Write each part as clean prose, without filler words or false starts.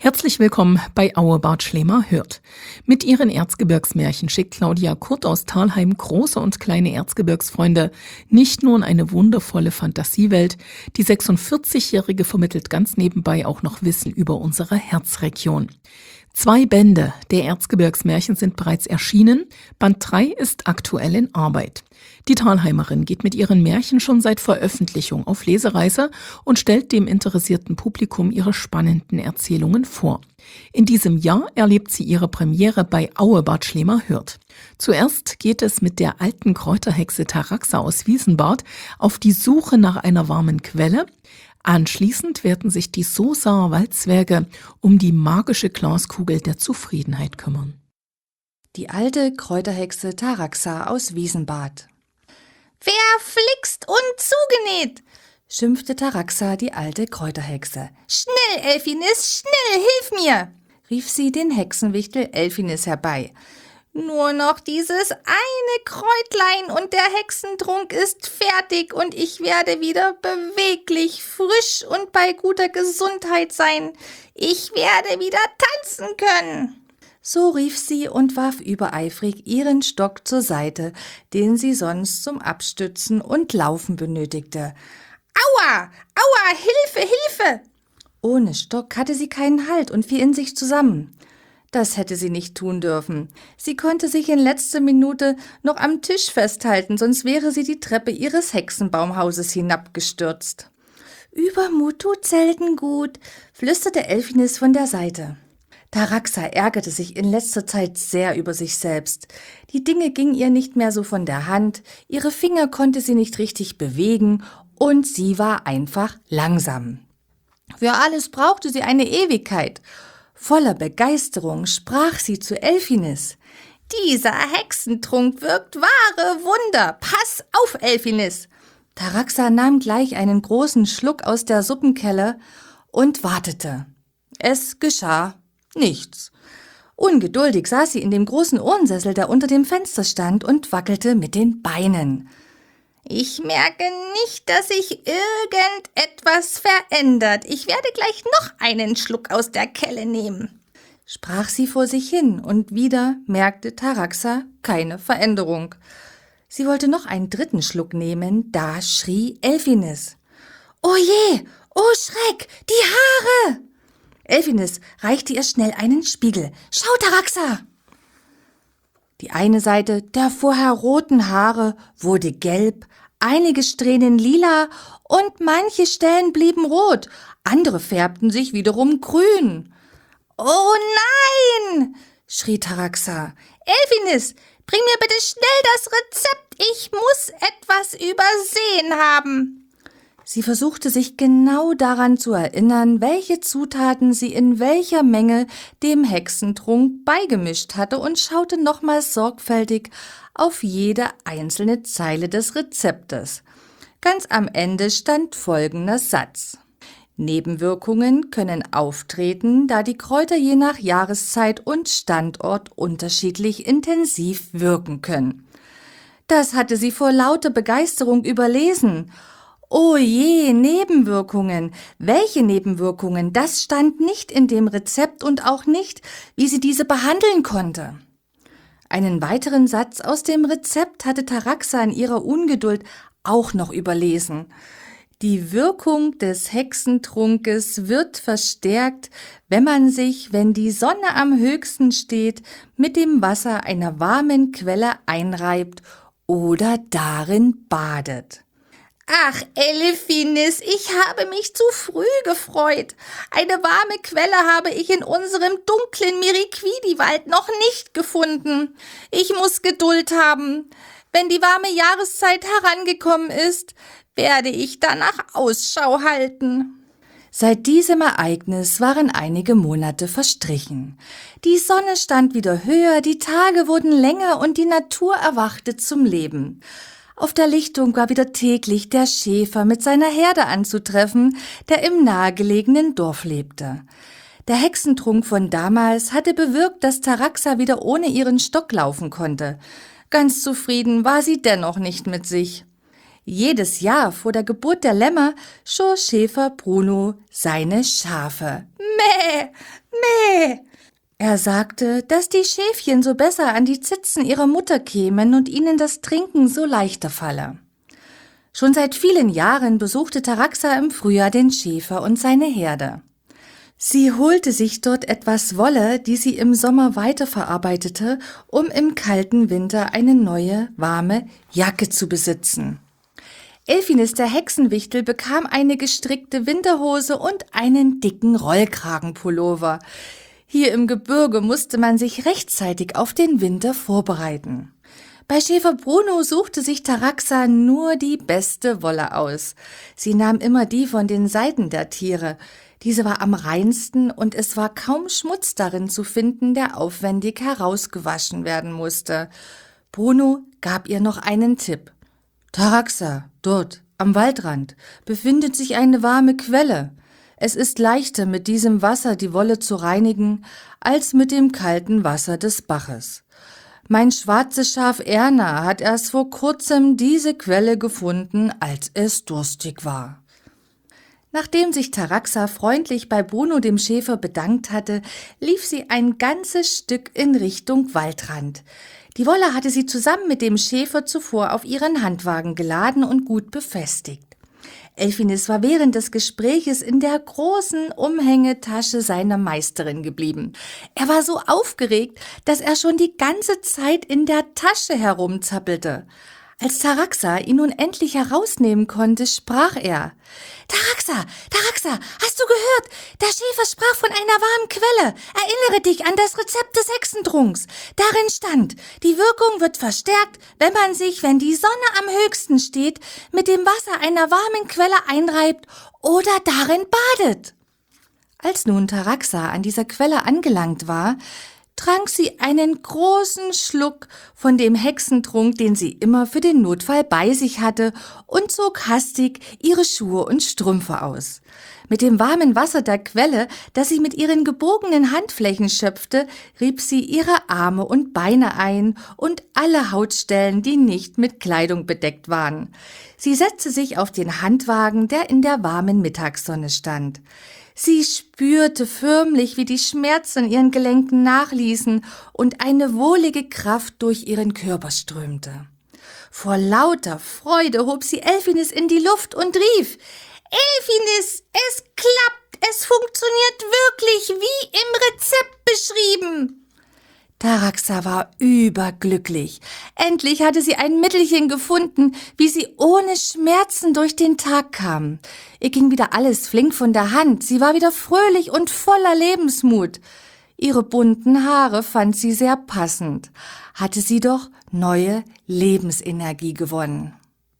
Herzlich willkommen bei Auebart Schlemer hört. Mit ihren Erzgebirgsmärchen schickt Claudia Kurt aus Thalheim große und kleine Erzgebirgsfreunde nicht nur in eine wundervolle Fantasiewelt, die 46-Jährige vermittelt ganz nebenbei auch noch Wissen über unsere Herzregion. 2 Bände der Erzgebirgsmärchen sind bereits erschienen, Band 3 ist aktuell in Arbeit. Die Thalheimerin geht mit ihren Märchen schon seit Veröffentlichung auf Lesereise und stellt dem interessierten Publikum ihre spannenden Erzählungen vor. In diesem Jahr erlebt sie ihre Premiere bei Auebart Schlemer hört. Zuerst geht es mit der alten Kräuterhexe Taraxa aus Wiesenbad auf die Suche nach einer warmen Quelle. Anschließend werden sich die Sosaer Waldzwerge um die magische Glaskugel der Zufriedenheit kümmern. Die alte Kräuterhexe Taraxa aus Wiesenbad. Verflixt und zugenäht, schimpfte Taraxa, die alte Kräuterhexe. Schnell, Elfinis, schnell, hilf mir, rief sie den Hexenwichtel Elfinis herbei. Nur noch dieses eine Kräutlein und der Hexentrunk ist fertig und ich werde wieder beweglich, frisch und bei guter Gesundheit sein. Ich werde wieder tanzen können. So rief sie und warf übereifrig ihren Stock zur Seite, den sie sonst zum Abstützen und Laufen benötigte. Aua, aua, Hilfe, Hilfe! Ohne Stock hatte sie keinen Halt und fiel in sich zusammen. Das hätte sie nicht tun dürfen. Sie konnte sich in letzter Minute noch am Tisch festhalten, sonst wäre sie die Treppe ihres Hexenbaumhauses hinabgestürzt. »Übermut tut selten gut«, flüsterte Elfinis von der Seite. Taraxa ärgerte sich in letzter Zeit sehr über sich selbst. Die Dinge gingen ihr nicht mehr so von der Hand, ihre Finger konnte sie nicht richtig bewegen und sie war einfach langsam. Für alles brauchte sie eine Ewigkeit. Voller Begeisterung sprach sie zu Elfinis. »Dieser Hexentrunk wirkt wahre Wunder. Pass auf, Elfinis!« Taraxa nahm gleich einen großen Schluck aus der Suppenkelle und wartete. Es geschah nichts. Ungeduldig saß sie in dem großen Ohrensessel, der unter dem Fenster stand, und wackelte mit den Beinen. »Ich merke nicht, dass sich irgendetwas verändert. Ich werde gleich noch einen Schluck aus der Kelle nehmen«, sprach sie vor sich hin, und wieder merkte Taraxa keine Veränderung. Sie wollte noch einen dritten Schluck nehmen, da schrie Elfinis. »Oh je, oh Schreck, die Haare!« Elfinis reichte ihr schnell einen Spiegel. »Schau, Taraxa!« Die eine Seite der vorher roten Haare wurde gelb, einige Strähnen lila und manche Stellen blieben rot, andere färbten sich wiederum grün. »Oh nein!« schrie Taraxa. »Elfinis, bring mir bitte schnell das Rezept, ich muss etwas übersehen haben.« Sie versuchte sich genau daran zu erinnern, welche Zutaten sie in welcher Menge dem Hexentrunk beigemischt hatte und schaute nochmals sorgfältig auf jede einzelne Zeile des Rezeptes. Ganz am Ende stand folgender Satz. Nebenwirkungen können auftreten, da die Kräuter je nach Jahreszeit und Standort unterschiedlich intensiv wirken können. Das hatte sie vor lauter Begeisterung überlesen. Oh je, Nebenwirkungen. Welche Nebenwirkungen? Das stand nicht in dem Rezept und auch nicht, wie sie diese behandeln konnte. Einen weiteren Satz aus dem Rezept hatte Taraxa in ihrer Ungeduld auch noch überlesen. Die Wirkung des Hexentrunkes wird verstärkt, wenn man sich, wenn die Sonne am höchsten steht, mit dem Wasser einer warmen Quelle einreibt oder darin badet. »Ach, Elfinis, ich habe mich zu früh gefreut. Eine warme Quelle habe ich in unserem dunklen Miriquidi-Wald noch nicht gefunden. Ich muss Geduld haben. Wenn die warme Jahreszeit herangekommen ist, werde ich danach Ausschau halten.« Seit diesem Ereignis waren einige Monate verstrichen. Die Sonne stand wieder höher, die Tage wurden länger und die Natur erwachte zum Leben. Auf der Lichtung war wieder täglich der Schäfer mit seiner Herde anzutreffen, der im nahegelegenen Dorf lebte. Der Hexentrunk von damals hatte bewirkt, dass Taraxa wieder ohne ihren Stock laufen konnte. Ganz zufrieden war sie dennoch nicht mit sich. Jedes Jahr vor der Geburt der Lämmer schor Schäfer Bruno seine Schafe. Mäh, Er sagte, dass die Schäfchen so besser an die Zitzen ihrer Mutter kämen und ihnen das Trinken so leichter falle. Schon seit vielen Jahren besuchte Taraxa im Frühjahr den Schäfer und seine Herde. Sie holte sich dort etwas Wolle, die sie im Sommer weiterverarbeitete, um im kalten Winter eine neue, warme Jacke zu besitzen. Elfinis, der Hexenwichtel, bekam eine gestrickte Winterhose und einen dicken Rollkragenpullover. Hier im Gebirge musste man sich rechtzeitig auf den Winter vorbereiten. Bei Schäfer Bruno suchte sich Taraxa nur die beste Wolle aus. Sie nahm immer die von den Seiten der Tiere. Diese war am reinsten und es war kaum Schmutz darin zu finden, der aufwendig herausgewaschen werden musste. Bruno gab ihr noch einen Tipp. Taraxa, dort, am Waldrand, befindet sich eine warme Quelle. Es ist leichter, mit diesem Wasser die Wolle zu reinigen, als mit dem kalten Wasser des Baches. Mein schwarzes Schaf Erna hat erst vor kurzem diese Quelle gefunden, als es durstig war. Nachdem sich Taraxa freundlich bei Bruno dem Schäfer bedankt hatte, lief sie ein ganzes Stück in Richtung Waldrand. Die Wolle hatte sie zusammen mit dem Schäfer zuvor auf ihren Handwagen geladen und gut befestigt. Elfinis war während des Gespräches in der großen Umhängetasche seiner Meisterin geblieben. Er war so aufgeregt, dass er schon die ganze Zeit in der Tasche herumzappelte. Als Taraxa ihn nun endlich herausnehmen konnte, sprach er: Taraxa, Taraxa, hast du gehört? Der Schäfer sprach von einer warmen Quelle. Erinnere dich an das Rezept des Hexentrunks. Darin stand, die Wirkung wird verstärkt, wenn man sich, wenn die Sonne am höchsten steht, mit dem Wasser einer warmen Quelle einreibt oder darin badet. Als nun Taraxa an dieser Quelle angelangt war, trank sie einen großen Schluck von dem Hexentrunk, den sie immer für den Notfall bei sich hatte, und zog hastig ihre Schuhe und Strümpfe aus. Mit dem warmen Wasser der Quelle, das sie mit ihren gebogenen Handflächen schöpfte, rieb sie ihre Arme und Beine ein und alle Hautstellen, die nicht mit Kleidung bedeckt waren. Sie setzte sich auf den Handwagen, der in der warmen Mittagssonne stand. Sie spürte förmlich, wie die Schmerzen in ihren Gelenken nachließen und eine wohlige Kraft durch ihren Körper strömte. Vor lauter Freude hob sie Elfinis in die Luft und rief: Elfinis, es klappt, es funktioniert wirklich, wie im Rezept beschrieben. Taraxa war überglücklich. Endlich hatte sie ein Mittelchen gefunden, wie sie ohne Schmerzen durch den Tag kam. Ihr ging wieder alles flink von der Hand. Sie war wieder fröhlich und voller Lebensmut. Ihre bunten Haare fand sie sehr passend. Hatte sie doch neue Lebensenergie gewonnen.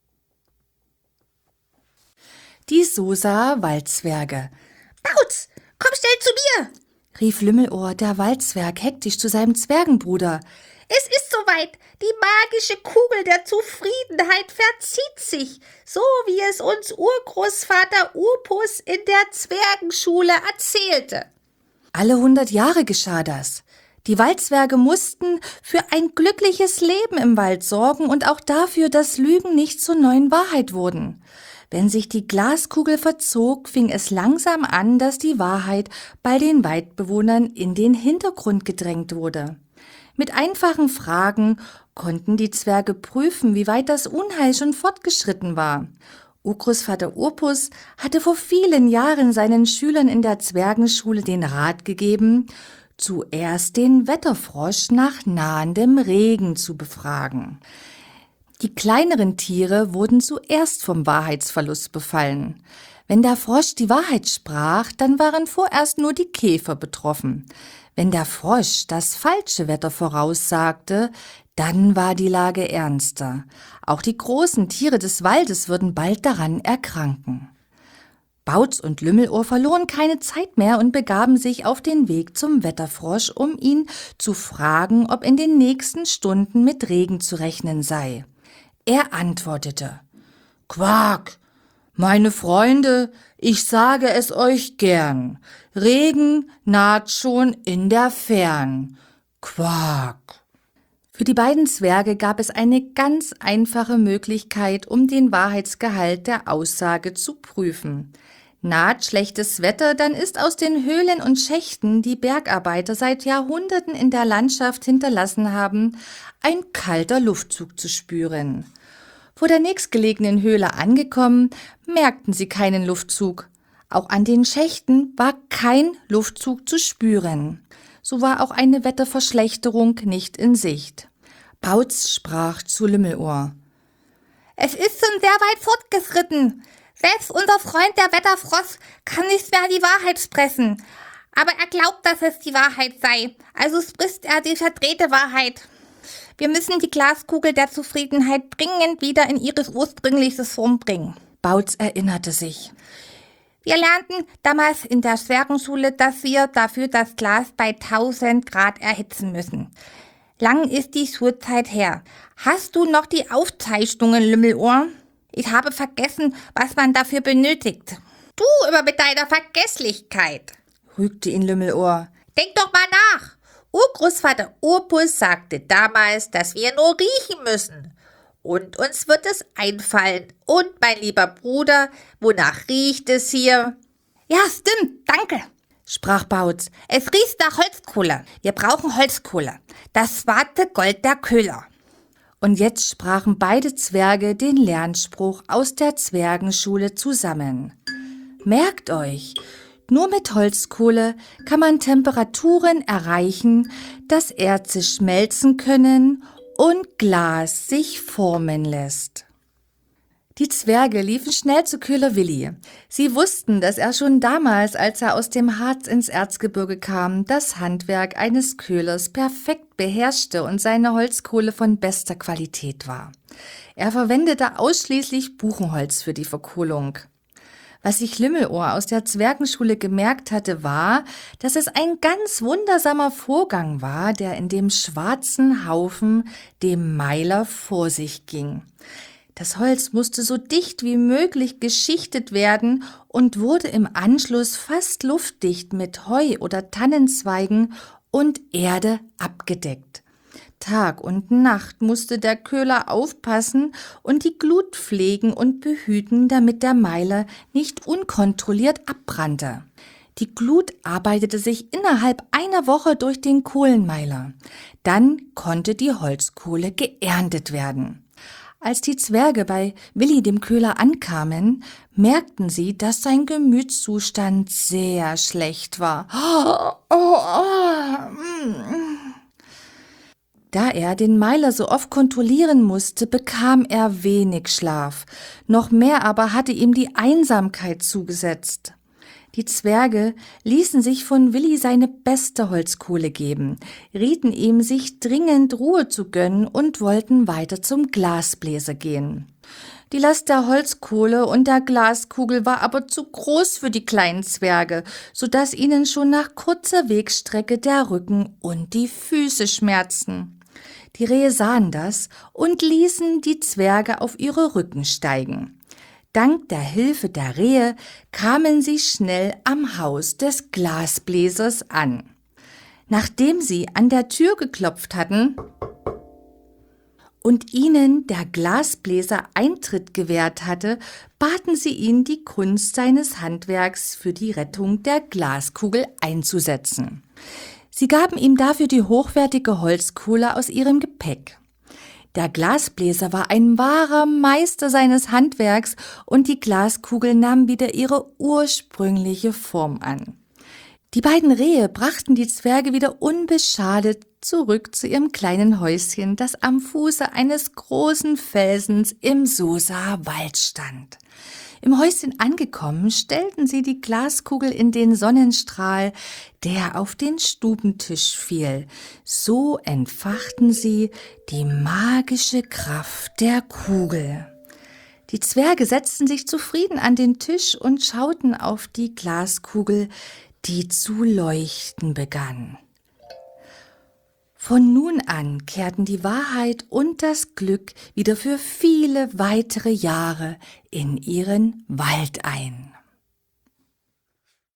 Die Sosa-Waldzwerge. Bautz, komm schnell zu mir! Rief Lümmelohr, der Waldzwerg, hektisch zu seinem Zwergenbruder. Es ist soweit. Die magische Kugel der Zufriedenheit verzieht sich, so wie es uns Urgroßvater Urpus in der Zwergenschule erzählte. Alle 100 Jahre geschah das. Die Waldzwerge mussten für ein glückliches Leben im Wald sorgen und auch dafür, dass Lügen nicht zur neuen Wahrheit wurden. Wenn sich die Glaskugel verzog, fing es langsam an, dass die Wahrheit bei den Waldbewohnern in den Hintergrund gedrängt wurde. Mit einfachen Fragen konnten die Zwerge prüfen, wie weit das Unheil schon fortgeschritten war. Urgroßvater Urpus hatte vor vielen Jahren seinen Schülern in der Zwergenschule den Rat gegeben, zuerst den Wetterfrosch nach nahendem Regen zu befragen. Die kleineren Tiere wurden zuerst vom Wahrheitsverlust befallen. Wenn der Frosch die Wahrheit sprach, dann waren vorerst nur die Käfer betroffen. Wenn der Frosch das falsche Wetter voraussagte, dann war die Lage ernster. Auch die großen Tiere des Waldes würden bald daran erkranken. Bautz und Lümmelohr verloren keine Zeit mehr und begaben sich auf den Weg zum Wetterfrosch, um ihn zu fragen, ob in den nächsten Stunden mit Regen zu rechnen sei. Er antwortete: Quak, meine Freunde, ich sage es euch gern, Regen naht schon in der Fern. Quak. Für die beiden Zwerge gab es eine ganz einfache Möglichkeit, um den Wahrheitsgehalt der Aussage zu prüfen. Naht schlechtes Wetter, dann ist aus den Höhlen und Schächten, die Bergarbeiter seit Jahrhunderten in der Landschaft hinterlassen haben, ein kalter Luftzug zu spüren. Vor der nächstgelegenen Höhle angekommen, merkten sie keinen Luftzug. Auch an den Schächten war kein Luftzug zu spüren. So war auch eine Wetterverschlechterung nicht in Sicht. Bautz sprach zu Lümmelohr. Es ist schon sehr weit fortgeschritten. Selbst unser Freund der Wetterfrost kann nicht mehr die Wahrheit sprechen. Aber er glaubt, dass es die Wahrheit sei. Also spricht er die verdrehte Wahrheit. Wir müssen die Glaskugel der Zufriedenheit dringend wieder in ihre ursprüngliche Form bringen. Bautz erinnerte sich. Wir lernten damals in der Zwergenschule, dass wir dafür das Glas bei 1000 Grad erhitzen müssen. Lang ist die Schulzeit her. Hast du noch die Aufzeichnungen, Lümmelohr? Ich habe vergessen, was man dafür benötigt. Du immer mit deiner Vergesslichkeit, rügte ihn Lümmelohr. Denk doch mal nach. Urgroßvater Urpus sagte damals, dass wir nur riechen müssen. Und uns wird es einfallen. Und, mein lieber Bruder, wonach riecht es hier? Ja, stimmt, danke, sprach Bautz. Es riecht nach Holzkohle. Wir brauchen Holzkohle. Das schwarze Gold der Köhler. Und jetzt sprachen beide Zwerge den Lernspruch aus der Zwergenschule zusammen. Merkt euch, nur mit Holzkohle kann man Temperaturen erreichen, dass Erze schmelzen können und Glas sich formen lässt. Die Zwerge liefen schnell zu Köhler Willi. Sie wussten, dass er schon damals, als er aus dem Harz ins Erzgebirge kam, das Handwerk eines Köhlers perfekt beherrschte und seine Holzkohle von bester Qualität war. Er verwendete ausschließlich Buchenholz für die Verkohlung. Was sich Lümmelohr aus der Zwergenschule gemerkt hatte, war, dass es ein ganz wundersamer Vorgang war, der in dem schwarzen Haufen, dem Meiler, vor sich ging. Das Holz musste so dicht wie möglich geschichtet werden und wurde im Anschluss fast luftdicht mit Heu oder Tannenzweigen und Erde abgedeckt. Tag und Nacht musste der Köhler aufpassen und die Glut pflegen und behüten, damit der Meiler nicht unkontrolliert abbrannte. Die Glut arbeitete sich innerhalb einer Woche durch den Kohlenmeiler. Dann konnte die Holzkohle geerntet werden. Als die Zwerge bei Willi dem Köhler ankamen, merkten sie, dass sein Gemütszustand sehr schlecht war. Da er den Meiler so oft kontrollieren musste, bekam er wenig Schlaf. Noch mehr aber hatte ihm die Einsamkeit zugesetzt. Die Zwerge ließen sich von Willi seine beste Holzkohle geben, rieten ihm, sich dringend Ruhe zu gönnen und wollten weiter zum Glasbläser gehen. Die Last der Holzkohle und der Glaskugel war aber zu groß für die kleinen Zwerge, so dass ihnen schon nach kurzer Wegstrecke der Rücken und die Füße schmerzten. Die Rehe sahen das und ließen die Zwerge auf ihre Rücken steigen. Dank der Hilfe der Rehe kamen sie schnell am Haus des Glasbläsers an. Nachdem sie an der Tür geklopft hatten und ihnen der Glasbläser Eintritt gewährt hatte, baten sie ihn, die Kunst seines Handwerks für die Rettung der Glaskugel einzusetzen. Sie gaben ihm dafür die hochwertige Holzkohle aus ihrem Gepäck. Der Glasbläser war ein wahrer Meister seines Handwerks und die Glaskugel nahm wieder ihre ursprüngliche Form an. Die beiden Rehe brachten die Zwerge wieder unbeschadet zurück zu ihrem kleinen Häuschen, das am Fuße eines großen Felsens im Sosaer Wald stand. Im Häuschen angekommen, stellten sie die Glaskugel in den Sonnenstrahl, der auf den Stubentisch fiel. So entfachten sie die magische Kraft der Kugel. Die Zwerge setzten sich zufrieden an den Tisch und schauten auf die Glaskugel, die zu leuchten begann. Von nun an kehrten die Wahrheit und das Glück wieder für viele weitere Jahre in ihren Wald ein.